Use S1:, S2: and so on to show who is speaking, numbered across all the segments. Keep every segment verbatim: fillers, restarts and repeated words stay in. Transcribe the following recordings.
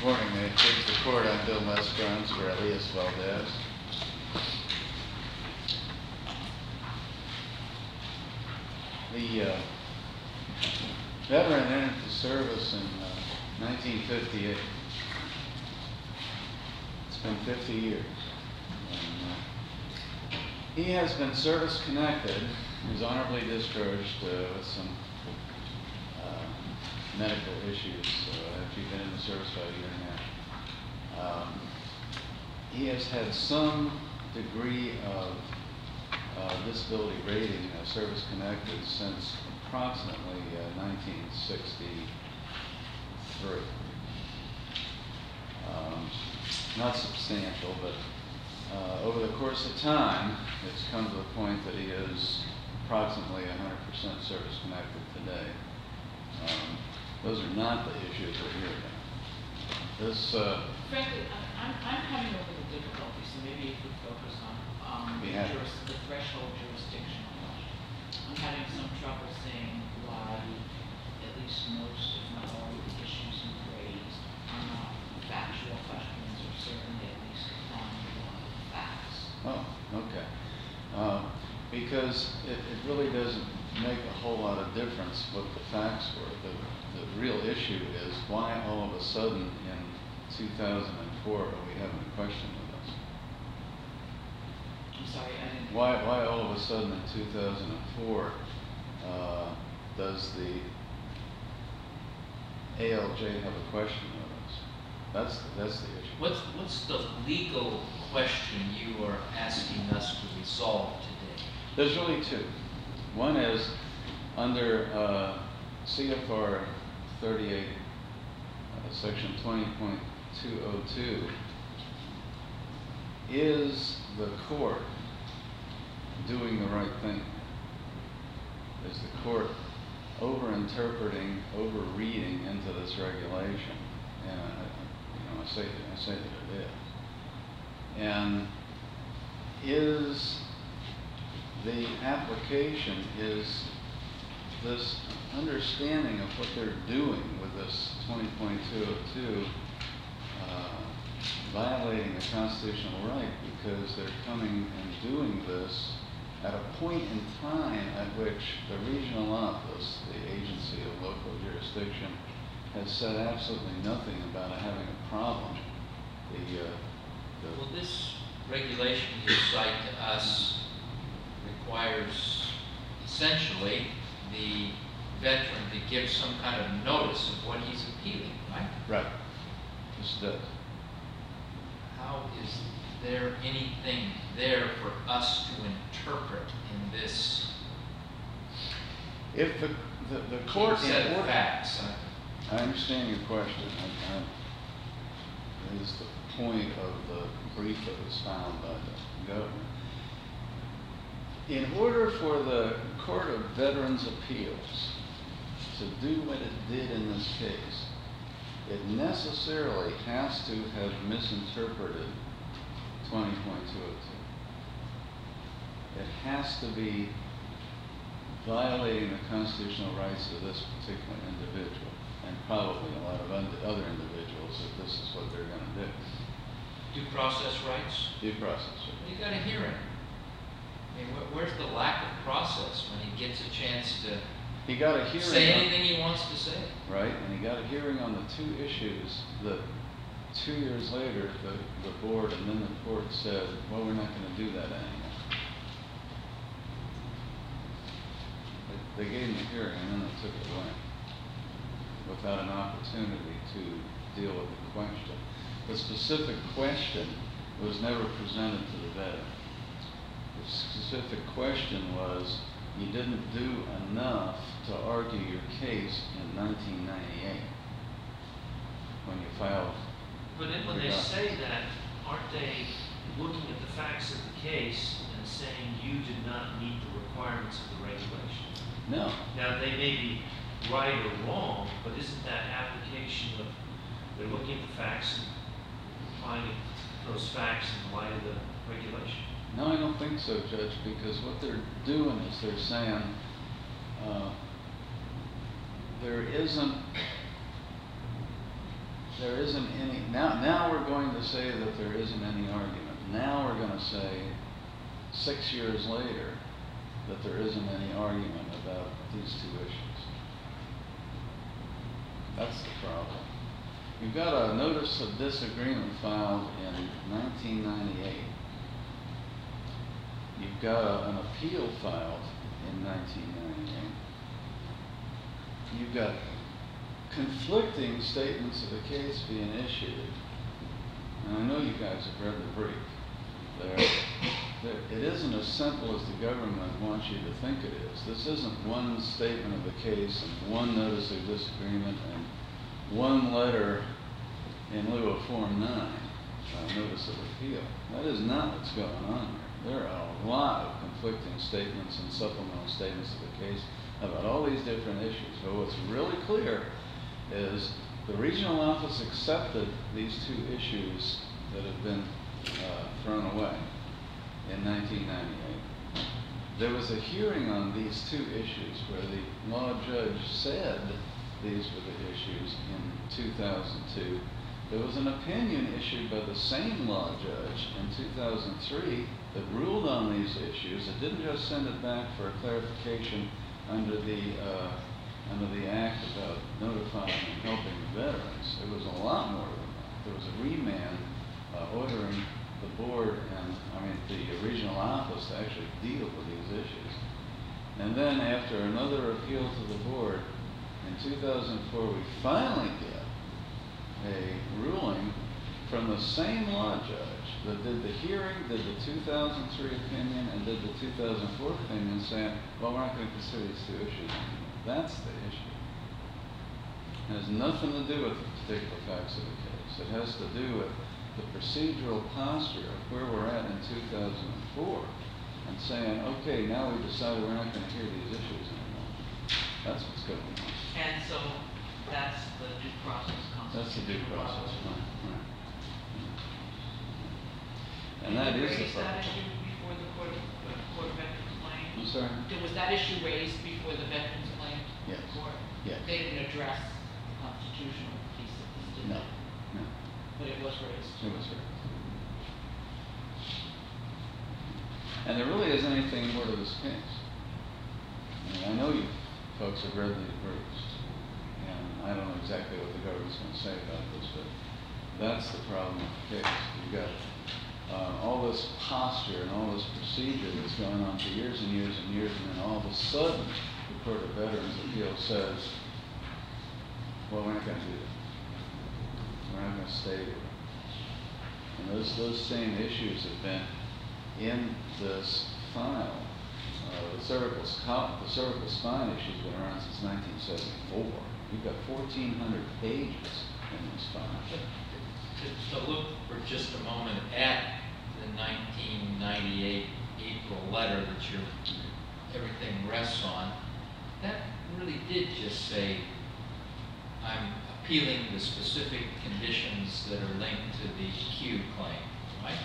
S1: Morning, may it please the court. I'm Bill Lesgrunz for Elias Valdez. The uh, veteran entered the service in uh, nineteen fifty-eight. It's been fifty years. And, uh, he has been service connected. He was honorably discharged uh, with some uh, medical issues uh, after he'd been in the service about a year and a half. Um, he has had some degree of uh, disability rating, uh, service connected, since approximately uh, nineteen sixty-three. Um, not substantial, but uh, over the course of time, it's come to the point that he is approximately one hundred percent service connected today. Um, those are not the issues we're here about. This, uh,
S2: Frankly, I'm, I'm having over the difficulty, so maybe if we focus on um, the, juris, the threshold jurisdictional question. I'm having some trouble saying why at least most, if not all, of the issues you've raised are not factual questions, or certainly at least on the facts.
S1: Oh, okay. Uh, because it, it really doesn't make a whole lot of difference what the facts were. The, the real issue is why all of a sudden in two thousand four are we having a question with us?
S2: I'm sorry, I didn't...
S1: Why, why all of a sudden in two thousand four uh, does the A L J have a question with us? That's, that's the issue.
S3: What's, what's the legal question you are asking us to resolve today?
S1: There's really two. One is under uh, C F R thirty-eight, uh, section twenty point two oh two, is the court doing the right thing? Is the court over-interpreting, over-reading into this regulation? And I, you know, I say, I say that it is. And is the application, is this understanding of what they're doing with this twenty point two oh two uh, violating a constitutional right, because they're coming and doing this at a point in time at which the regional office, the agency of local jurisdiction, has said absolutely nothing about having a problem. The, uh, the
S3: Well, this regulation you cite to us requires essentially the veteran to give some kind of notice of what he's appealing, right?
S1: Right. This does.
S3: How is there anything there for us to interpret in this
S1: If the, the, the court
S3: set
S1: in
S3: of
S1: order,
S3: facts?
S1: I understand your question. I, I, it is the point of the brief that was found by the governor. In order for the Court of Veterans' Appeals to do what it did in this case, it necessarily has to have misinterpreted twenty point two oh two. It has to be violating the constitutional rights of this particular individual, and probably a lot of other individuals, if this is what they're going to do.
S3: Due process rights?
S1: Due process rights.
S3: You got a hearing. I mean, wh where's the lack of process when he gets a chance to
S1: He got a hearing
S3: say
S1: on,
S3: anything he wants to say?
S1: right, and he got a hearing on the two issues that two years later the, the board and then the court said, well, we're not going to do that anymore. They, they gave him a hearing and then they took it away without an opportunity to deal with the question. The specific question was never presented to the veteran. The specific question was, you didn't do enough to argue your case in nineteen ninety-eight when you filed.
S4: But then when they say that, aren't they looking at the facts of the case and saying you did not meet the requirements of the regulation?
S1: No.
S4: Now, they may be right or wrong, but isn't that application of, they're looking at the facts and applying those facts in the light of the regulation?
S1: No, I don't think so, Judge, because what they're doing is they're saying uh, there isn't there isn't any, now, now we're going to say that there isn't any argument. Now we're going to say, six years later, that there isn't any argument about these two issues. That's the problem. You've got a notice of disagreement filed in nineteen ninety-eight. You've got a, an appeal filed in nineteen ninety-eight. You've got conflicting statements of the case being issued. And I know you guys have read the brief. There, there, it isn't as simple as the government wants you to think it is. This isn't one statement of the case and one notice of disagreement and one letter in lieu of Form nine, uh, notice of appeal. That is not what's going on here. There are a lot of conflicting statements and supplemental statements of the case about all these different issues. But what's really clear is the regional office accepted these two issues that have been uh, thrown away in nineteen ninety-eight. There was a hearing on these two issues where the law judge said these were the issues in two thousand two. There was an opinion issued by the same law judge in two thousand three that ruled on these issues. It didn't just send it back for a clarification under the uh, under the act about notifying and helping the veterans. It was a lot more than that. There was a remand uh, ordering the board and, I mean, the regional office to actually deal with these issues. And then after another appeal to the board, in two thousand four, we finally get a ruling from the same law judge that did the hearing, did the two thousand three opinion, and did the two thousand four opinion saying, well, we're not going to consider these two issues anymore. That's the issue. It has nothing to do with the particular facts of the case. It has to do with the procedural posture of where we're at in two thousand four and saying, okay, now we've decided we're not going to hear these issues anymore. That's what's going on.
S2: And so that's the due process concept.
S1: That's the due process, right, right. And that is the
S2: Was that
S1: problem.
S2: issue before the Court of, uh, Court of Veterans Claims?
S1: I'm sorry?
S2: Did- Was that issue raised before the Veterans Claims
S1: Yes.
S2: Court?
S1: Yes.
S2: They didn't address the constitutional piece of this, did
S1: No,
S2: they?
S1: no,
S2: But it was raised.
S1: it was her. And there really isn't anything more to this case. I mean, I know you folks have read these briefs, and I don't know exactly what the government's going to say about this, but that's the problem with the case. You've got uh, all this posture and all this procedure that's going on for years and years and years, and then all of a sudden, the Court of Veterans Appeals says, well, we're not going to do that. We're not going to stay with it. And those, those same issues have been in this file. Uh, the, cervical, the cervical spine issue has been around since nineteen seventy-four. You've got fourteen hundred pages in this file.
S3: To, to look for just a moment at the nineteen ninety-eight April letter that your everything rests on, that really did just say, I'm appealing the specific conditions that are linked to the Q claim, right?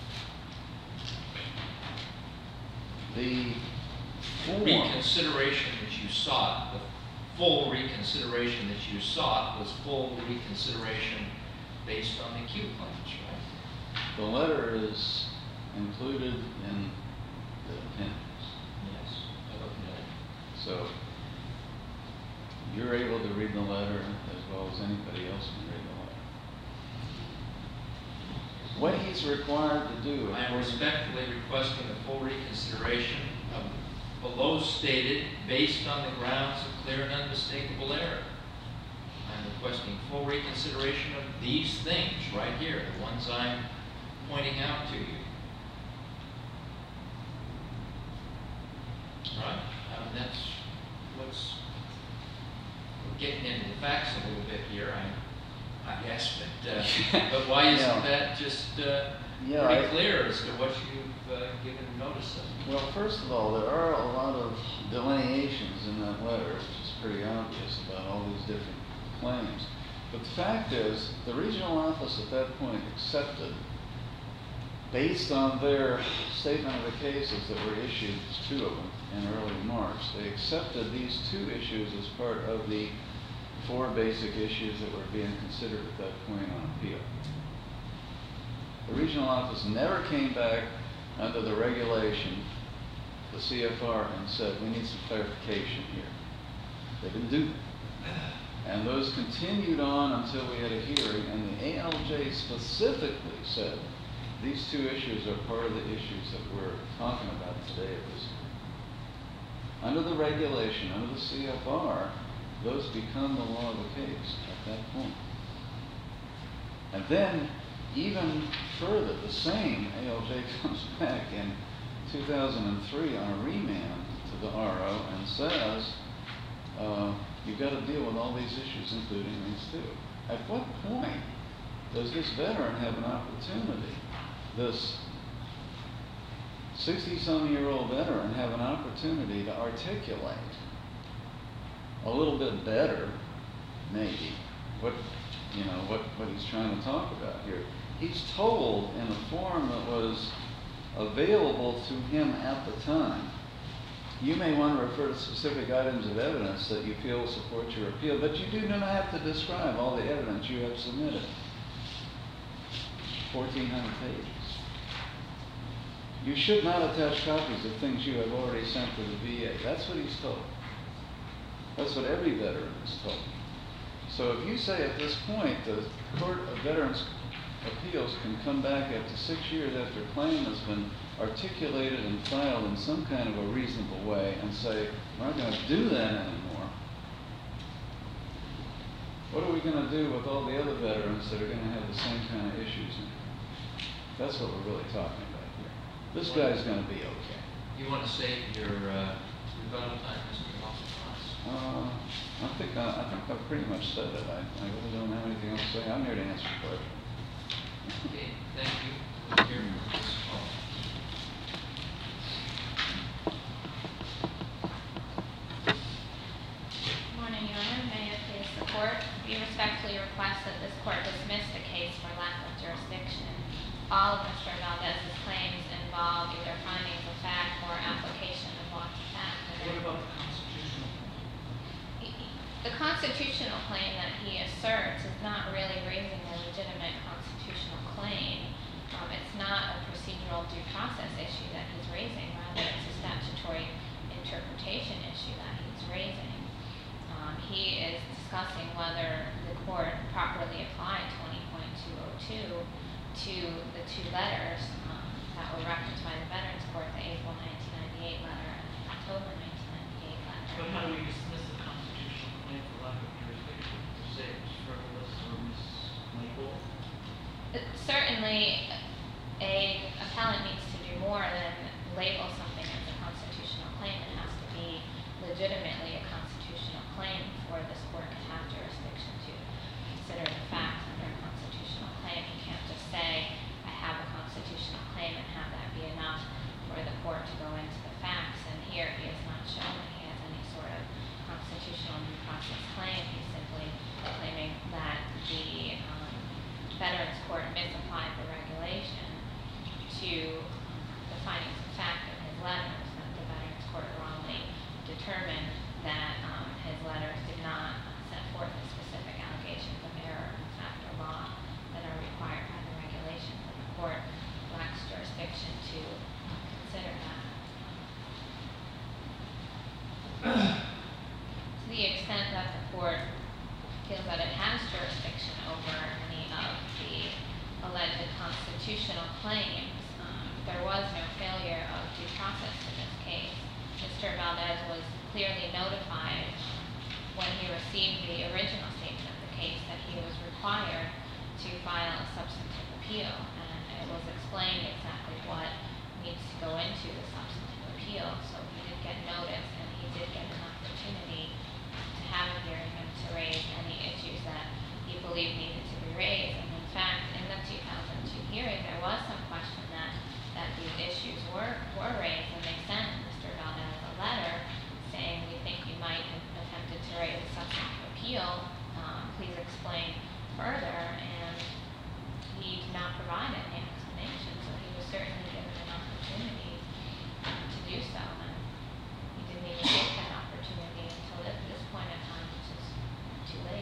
S1: The form,
S3: Reconsideration that you sought, the full reconsideration that you sought was full reconsideration based on the Q claims, right?
S1: the letter is included in the appendix.
S3: Yes, I looked at it.
S1: So you're able to read the letter as well as anybody else can read the letter. What he's required to do,
S3: I am
S1: according-
S3: respectfully requesting a full reconsideration of below stated based on the grounds of clear and unmistakable error. I'm requesting full reconsideration of these things right here, the ones I'm pointing out to you. Right? I mean, that's what's, we're getting into the facts a little bit here, I, I guess, but, uh, but why isn't
S1: Yeah.
S3: that just uh,
S1: Yeah,
S3: pretty
S1: I-
S3: clear as to what you've uh, given notice of?
S1: Well, first of all, there are a lot of delineations in that letter, which is pretty obvious about all these different claims. But the fact is, the regional office at that point accepted, based on their statement of the cases that were issued, two of them, in early March, they accepted these two issues as part of the four basic issues that were being considered at that point on appeal. The regional office never came back under the regulation, the C F R, and said, we need some clarification here. They didn't do that. And those continued on until we had a hearing, and the A L J specifically said, these two issues are part of the issues that we're talking about today at this hearing. Under the regulation, under the C F R, those become the law of the case at that point. And then, even further, the same A L J comes back in two thousand three on a remand to the R O and says, uh, you've got to deal with all these issues, including these two. At what point does this veteran have an opportunity, this sixty-some-year-old veteran have an opportunity to articulate a little bit better, maybe, what, you know, what, what he's trying to talk about here? He's told in a form that was available to him at the time, you may want to refer to specific items of evidence that you feel support your appeal, but you do not have to describe all the evidence you have submitted. fourteen hundred pages. You should not attach copies of things you have already sent to the V A. That's what he's told. That's what every veteran is told. So if you say at this point the Court of Veterans Appeals can come back after six years after a claim has been articulated and filed in some kind of a reasonable way and say, we're not going to do that anymore, what are we going to do with all the other veterans that are going to have the same kind of issues in here? That's what we're really talking about here. This guy's going to be okay.
S3: You want to save your uh, rebuttal time, Mister Moss?
S1: Uh, I think I, I think I've pretty much said it. I, I really don't have anything else to say. I'm here to answer questions.
S3: Okay, thank you. We'll hear from Miz Hall.
S5: Good morning, Your Honor. May it please the Court. We respectfully request that this Court dismiss the case for lack of jurisdiction. All of Mister Valdez's claims involve either findings of fact or application of law to fact.
S2: What about the constitutional?
S5: The constitutional claim that he asserts is not really raising a legitimate constitutional claim. Um, it's not a procedural due process issue that he's raising. Rather, it's a statutory interpretation issue that he's raising. Um, he is discussing whether the Court properly applied twenty point two oh two to the two letters um, that were referenced by the Veterans Court, the April nineteen ninety-eight letter and the October nineteen ninety-eight letter.
S2: But how do we dismiss the constitutional claim for lack of jurisdiction? To say it was frivolous or mislegal?
S5: Certainly, a appellant needs to do more than label something as a constitutional claim. It has to be legitimately a constitutional claim for this Court to have jurisdiction to consider the facts under a constitutional claim. You can't just say, I have a constitutional claim and have that be enough for the Court to go into the facts. And here he has not shown that he has any sort of constitutional due process claim. He's simply claiming that the um, Veterans Court misapplied the regulation to the findings of fact in his letters, that the Veterans Court wrongly determined that um, his letters did not set forth the specific allegations of error in fact or law that are required by the regulations, and the Court lacks jurisdiction to uh, consider that. To the extent that the Court feels that it has jurisdiction over any of the alleged constitutional claims, um, there was no failure of due process in this case. Mister Valdez was clearly notified when he received the original statement of the case that he was required to file a substantive appeal, and it was explained exactly what needs to go into the substantive appeal. So he did get notice, and he did get an opportunity to have a hearing and to raise any issues that he believed needed to be raised. And in fact, in the two thousand two hearing, there was some question that, that these issues were, were raised, and they sent Mister Valdez a letter saying, we think you might have attempted to raise a substantive appeal. Um, please explain further. And he did not provide any explanation, so he was certainly given an opportunity to do so. And he didn't even take that opportunity until at this point in time, which is too late.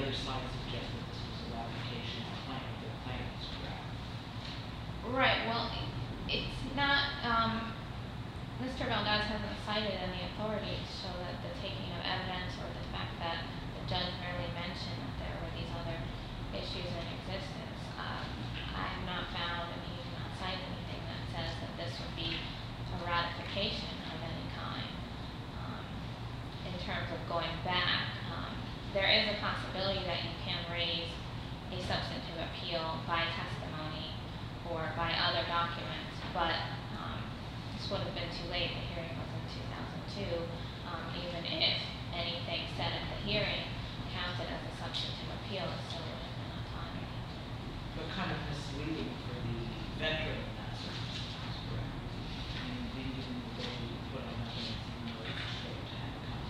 S2: other side suggests that this was a ratification of the claim, the claim is correct.
S5: Right, well, i- it's not, um, Mister Valdez hasn't cited any authority to show that the taking of evidence or the fact that the judge merely mentioned that there were these other issues in existence. Um, I have not found, and he has not cited anything that says that this would be a ratification of any kind. Um, in terms of going back, um, there is a possibility that you can raise a substantive appeal by testimony or by other documents, but um, this would have been too late. The hearing was in two thousand two. Um, even if anything said at the hearing counted as a substantive appeal, it still would have been untimely.
S2: But kind of misleading for the veteran in that circumstance, correct? I mean, they didn't really put on evidence in order to show to have come.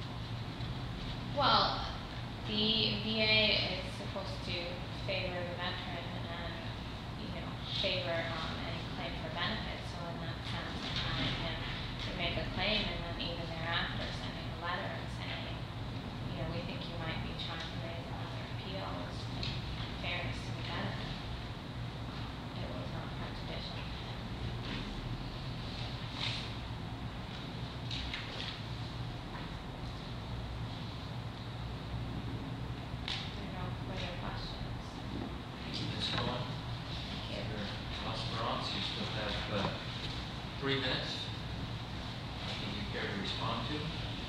S5: Well, the V A is supposed to favor the veteran and, you know, favor um, any claim for benefits. So in that sense, allowing him to make a claim and then even thereafter sending a letter and saying, you know, we think you might be trying to raise another appeal is in fairness to the veteran. It was not prejudicial. There are no further questions.
S3: Miz Cohen,
S5: Thank you.
S3: Mister Esperance, you still have uh, three minutes. Anything you care to respond to?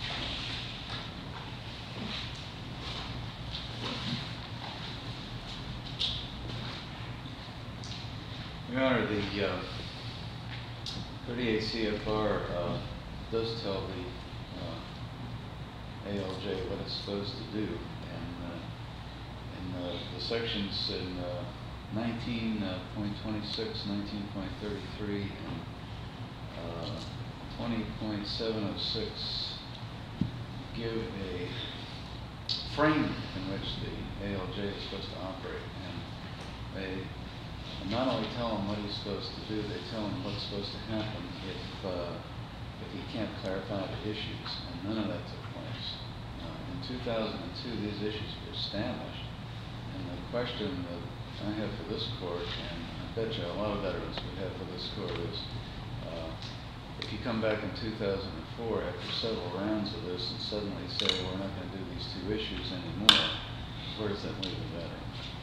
S1: Your Honor, the uh, thirty-eight C F R uh, does tell the uh, A L J what it's supposed to do, and uh, in uh, the sections in uh, nineteen point twenty-six, nineteen point thirty-three, and uh, twenty point seven oh six give a frame in which the A L J is supposed to operate, and they not only tell him what he's supposed to do, they tell him what's supposed to happen if uh, if he can't clarify the issues, and none of that took place. Uh, in two thousand two, these issues were established, and the question that I have for this court, and I bet you a lot of veterans would have for this court, is uh, if you come back in two thousand four after several rounds of this and suddenly say we're not going to do these two issues anymore, where does that leave the veteran?